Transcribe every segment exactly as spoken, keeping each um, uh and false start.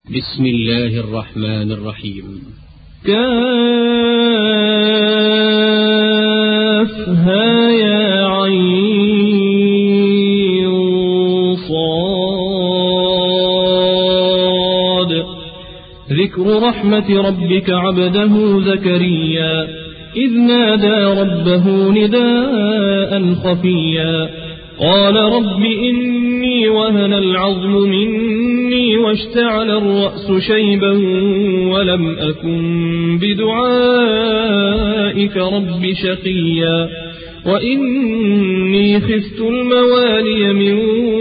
بسم الله الرحمن الرحيم. كافها يا عين صاد. ذكر رحمة ربك عبده زكريا إذ نادى ربه نداء خفيا قال رب إني وهن العظم مني واشتعل الرأس شيبا ولم أكن بدعائك رب شقيا وإني خفت الموالي من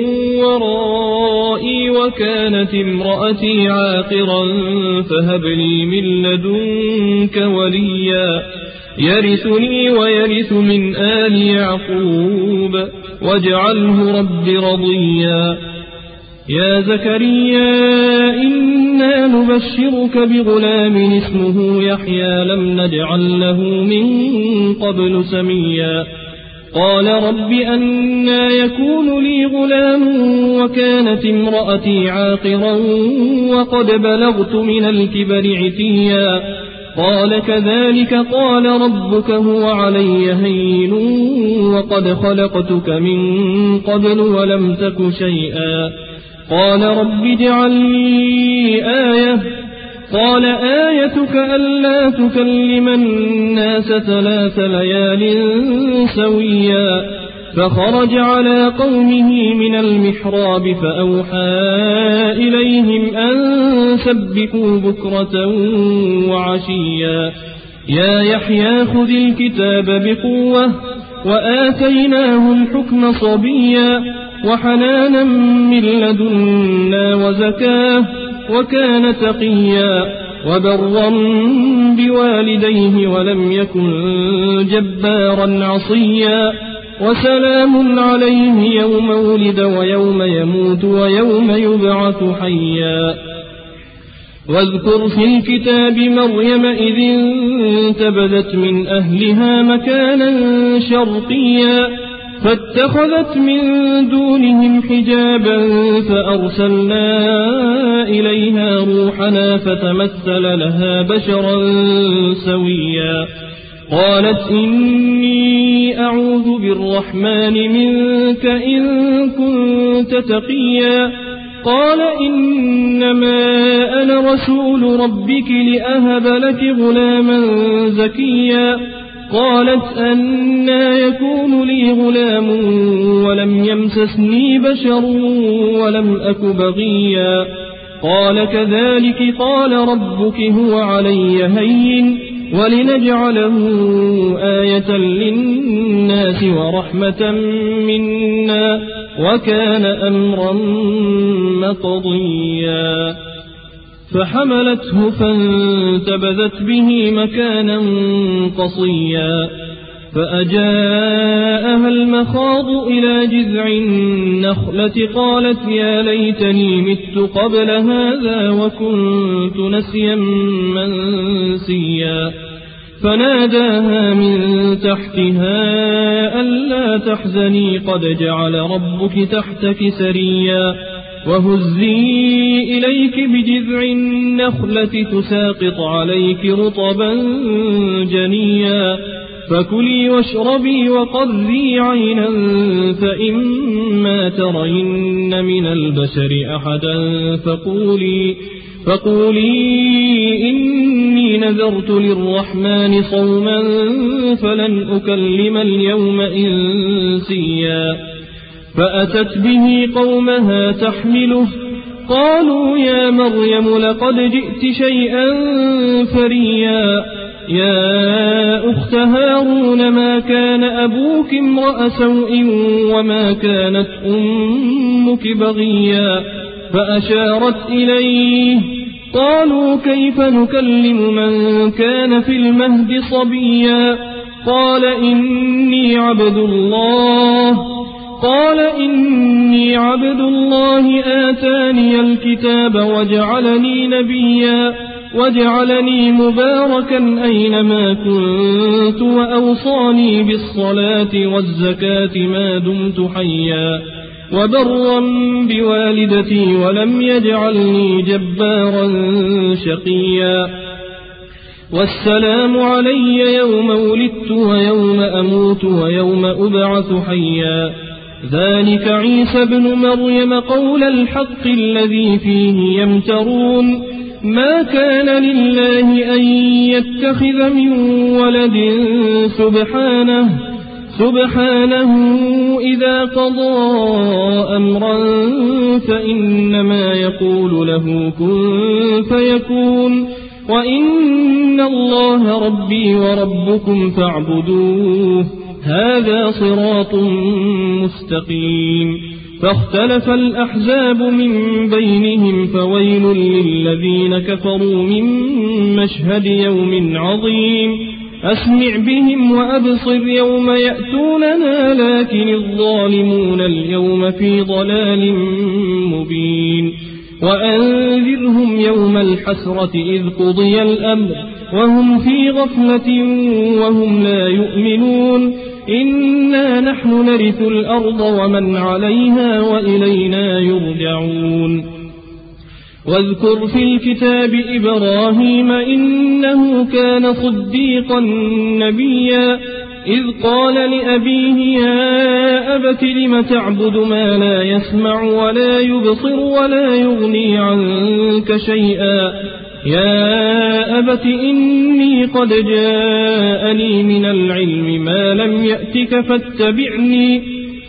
ورائي وكانت امرأتي عاقرا فهب لي من لدنك وليا يرثني ويرث من آل يعقوب واجعله رب رضيا. يا زكريا إنا نبشرك بغلام اسمه يحيى لم نجعل له من قبل سميا قال رب أنى يكون لي غلام وكانت امرأتي عاقرا وقد بلغت من الكبر عتيا قال كذلك قال ربك هو علي هين وقد خلقتك من قبل ولم تك شيئا قال رب اجعل لي آية قال آيتك ألا تكلم الناس ثلاث ليال سويا فخرج على قومه من المحراب فأوحى إليهم أن سبحوا بكرة وعشيا يا يحيى خذ الكتاب بقوة وآتيناه الحكم صبيا وحنانا من لدنا وزكاه وكان تقيا وبرا بوالديه ولم يكن جبارا عصيا وسلام عليه يوم ولد ويوم يموت ويوم يبعث حيا. واذكر في الكتاب مريم إذ انتبذت من أهلها مكانا شرقيا فاتخذت من دونهم حجابا فأرسلنا إليها روحنا فتمثل لها بشرا سويا قالت إني أعوذ بالرحمن منك إن كنت تقيا قال إنما أنا رسول ربك لأهب لك غلاما زكيا قالت أنى يكون لي غلام ولم يمسسني بشر ولم أك بغيا قال كذلك قال ربك هو علي هين ولنجعله آية للناس ورحمة منا وكان أمرا مقضيا فحملته فانتبذت به مكانا قصيا فأجاءها المخاض إلى جذع النخلة قالت يا ليتني مت قبل هذا وكنت نسيا منسيا فناداها من تحتها ألا تحزني قد جعل ربك تحتك سريا وهزي إليك بجذع النخلة تساقط عليك رطبا جنيا فكلي واشربي وقري عينا فإما ترين من البشر أحدا فقولي, فقولي إني نذرت للرحمن صوما فلن أكلم اليوم إنسيا فأتت به قومها تحمله قالوا يا مريم لقد جئت شيئا فريا يا أخت هارون ما كان أبوك امرأ سوء وما كانت أمك بغيا فأشارت إليه قالوا كيف نكلم من كان في المهد صبيا قال إني عبد الله قال إني عبد الله آتاني الكتاب وجعلني نبيا وجعلني مباركا أينما كنت وأوصاني بالصلاة والزكاة ما دمت حيا وبرا بوالدتي ولم يجعلني جبارا شقيا والسلام علي يوم ولدت ويوم أموت ويوم أبعث حيا ذلك عيسى بن مريم قول الحق الذي فيه يمترون ما كان لله أن يتخذ من ولد سبحانه سبحانه إذا قضى أمرا فإنما يقول له كن فيكون وإن الله ربي وربكم فاعبدوه هذا صراط مستقيم فاختلف الأحزاب من بينهم فويل للذين كفروا من مشهد يوم عظيم أسمع بهم وأبصر يوم يأتوننا لكن الظالمون اليوم في ضلال مبين وأنذرهم يوم الحسرة إذ قضي الأمر وهم في غفلة وهم لا يؤمنون إنا نحن نرث الأرض ومن عليها وإلينا يرجعون واذكر في الكتاب إبراهيم إنه كان صديقا نبيا إذ قال لأبيه يا أبت لم تعبد ما لا يسمع ولا يبصر ولا يغني عنك شيئا يا أبت إني قد جاءني من العلم ما لم يأتك فاتبعني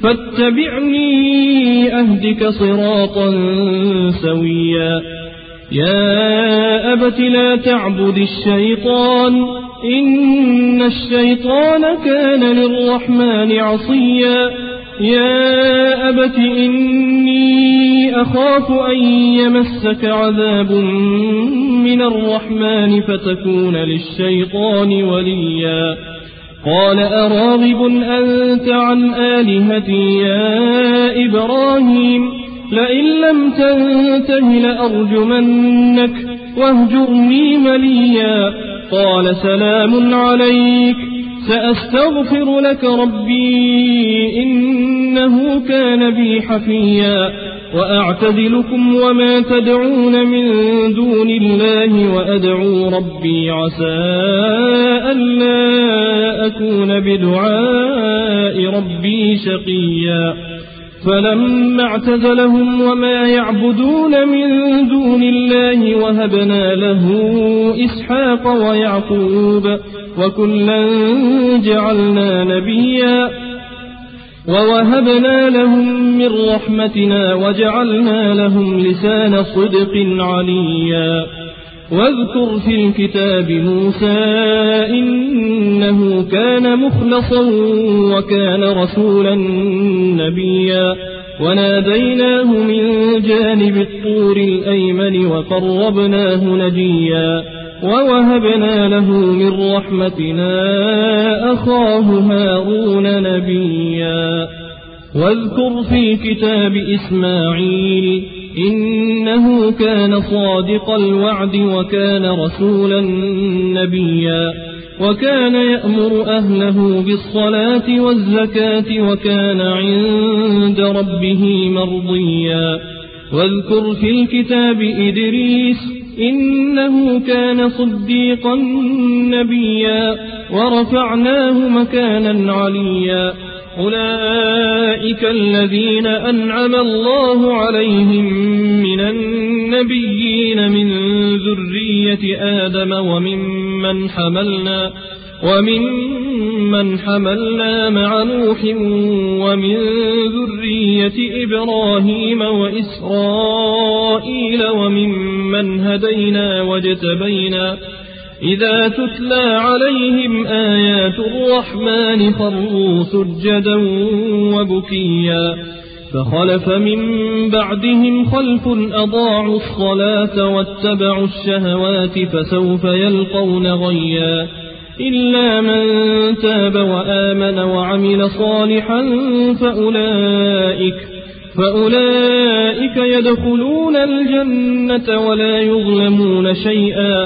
فاتبعني أهدك صراطا سويا يا أبت لا تعبد الشيطان إن الشيطان كان للرحمن عصيا يا أبت إني أخاف أن يمسك عذاب من الرحمن فتكون للشيطان وليا قال أراغب أنت عن آلهتي يا إبراهيم لئن لم تنته لأرجمنك واهجرني مليا قال سلام عليك سأستغفر لك ربي إنه كان بي حفيا وأعتزلكم وما تدعون من دون الله وأدعو ربي عسى ألا أكون بدعاء ربي شقيا فلما اعتزلهم وما يعبدون من دون الله وهبنا له إسحاق ويعقوب وكلا جعلنا نبيا ووهبنا لهم من رحمتنا وجعلنا لهم لسان صدق عليا واذكر في الكتاب موسى إنه كان مخلصا وكان رسولا نبيا وناديناه من جانب الطور الأيمن وقربناه نجيا ووهبنا له من رحمتنا أخاه هارون نبيا واذكر في الكتاب إسماعيل إنه كان صادق الوعد وكان رسولا نبيا وكان يأمر أهله بالصلاة والزكاة وكان عند ربه مرضيا واذكر في الكتاب إدريس إنه كان صديقا نبيا ورفعناه مكانا عليا أولئك الذين أنعم الله عليهم من النبيين من ذرية آدم وممن حملنا ومن من حملنا مع نوح ومن ذرية إبراهيم وإسرائيل وممن هدينا واجتبينا إذا تتلى عليهم آيات الرحمن خروا سجدا وبكيا فخلف من بعدهم خلف أضاعوا الصلاة واتبعوا الشهوات فسوف يلقون غيا إلا من تاب وآمن وعمل صالحا فأولئك فأولئك يدخلون الجنة ولا يظلمون شيئا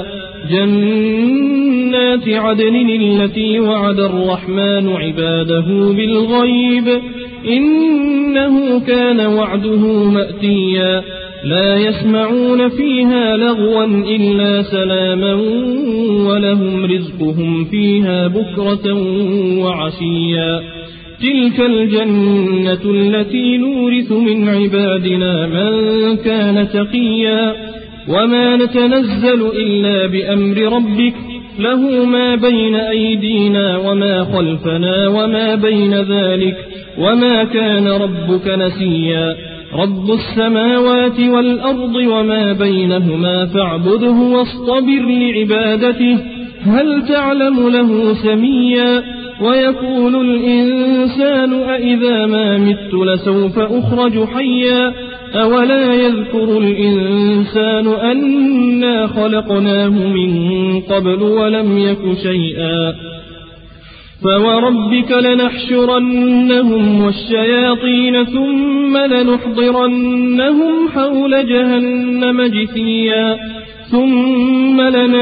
جنات عدن التي وعد الرحمن عباده بالغيب إنه كان وعده مأتيا لا يسمعون فيها لغوا إلا سلاما ولهم رزقهم فيها بكرة وعشيا تلك الجنة التي نورث من عبادنا من كان تقيا وما نتنزل إلا بأمر ربك له ما بين أيدينا وما خلفنا وما بين ذلك وما كان ربك نسيا رب السماوات والأرض وما بينهما فاعبده واصطبر لعبادته هل تعلم له سميا ويقول الإنسان أإذا ما مت لسوف أخرج حيا أولا يذكر الإنسان أنا خلقناه من قبل ولم يك شيئا فوربك لنحشرنهم والشياطين ثم لنحضرنهم حول جهنم جثيا ثم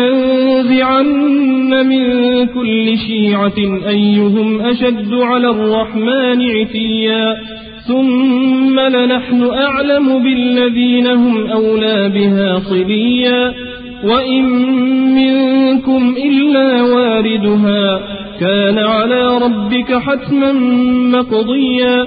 لننزعن من كل شيعة أيهم أشد على الرحمن عتيا ثم لنحن أعلم بالذين هم أولى بها صليا وإن منكم إلا واردها كان على ربك حتما مقضيا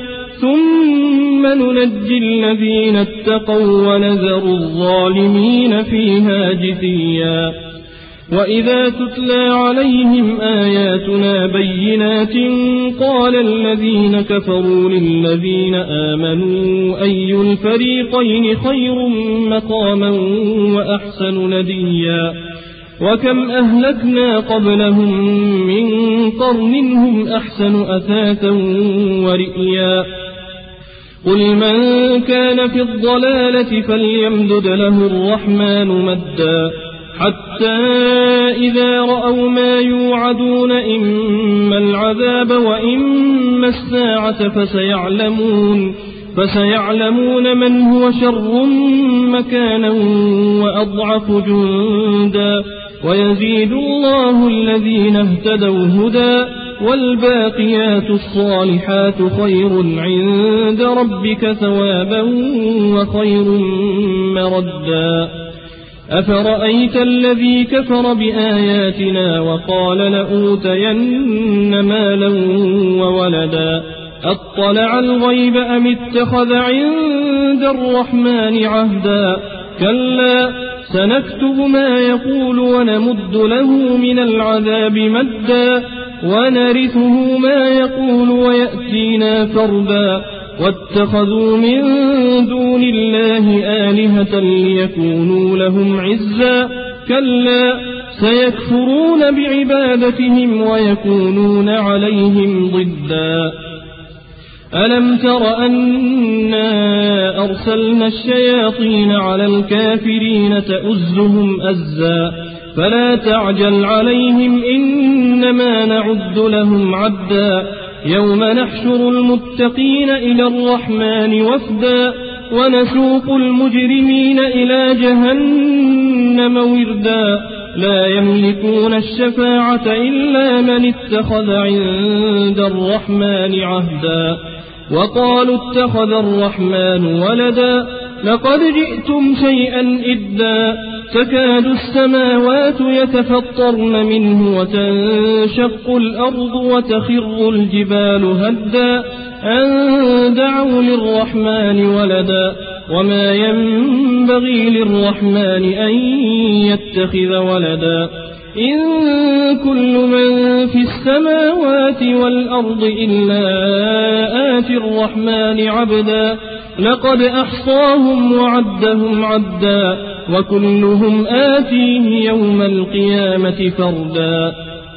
ثم ننجي الذين اتقوا ونذر الظالمين فيها جثيا وإذا تتلى عليهم آياتنا بينات قال الذين كفروا للذين آمنوا أي الفريقين خير مقاما وأحسن نديا وكم أهلكنا قبلهم من قرن هم أحسن أثاثا ورئيا قل من كان في الضلالة فليمدد له الرحمن مدا حتى إذا رأوا ما يوعدون إما العذاب وإما الساعة فسيعلمون فسيعلمون من هو شر مكانا وأضعف جندا ويزيد الله الذين اهتدوا هدى والباقيات الصالحات خير عند ربك ثوابا وخير مردا أفرأيت الذي كفر بآياتنا وقال لأوتين مالا وولدا أطلع الغيب أم اتخذ عند الرحمن عهدا كلا سنكتب ما يقول ونمد له من العذاب مدا ونرثه ما يقول ويأتينا فردا واتخذوا من دون الله آلهة ليكونوا لهم عزا كلا سيكفرون بعبادتهم ويكونون عليهم ضدا ألم تر أنا أرسلنا الشياطين على الكافرين تؤزهم أزا فلا تعجل عليهم إنما نعد لهم عدا يوم نحشر المتقين إلى الرحمن وفدا ونسوق المجرمين إلى جهنم وردا لا يملكون الشفاعة إلا من اتخذ عند الرحمن عهدا وقالوا اتخذ الرحمن ولدا لقد جئتم شيئا إدا تكاد السماوات يتفطرن منه وتنشق الأرض وتخر الجبال هدا أن دعوا للرحمن ولدا وما ينبغي للرحمن أن يتخذ ولدا إن كل من في السماوات والأرض إلا آتي الرحمن عبدا لقد أحصاهم وعدهم عدا وكلهم آتيه يوم القيامة فردا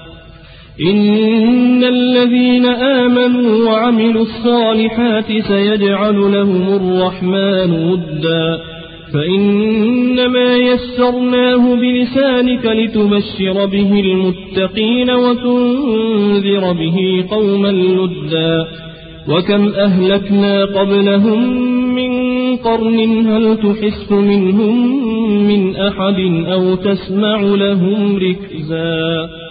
إن الذين آمنوا وعملوا الصالحات سيجعل لهم الرحمن ودا فإنما يسرناه بلسانك لتبشر به المتقين وتنذر به قوما لدا وكم أهلكنا قبلهم من قرن هل تحس منهم من أحد أو تسمع لهم ركزا.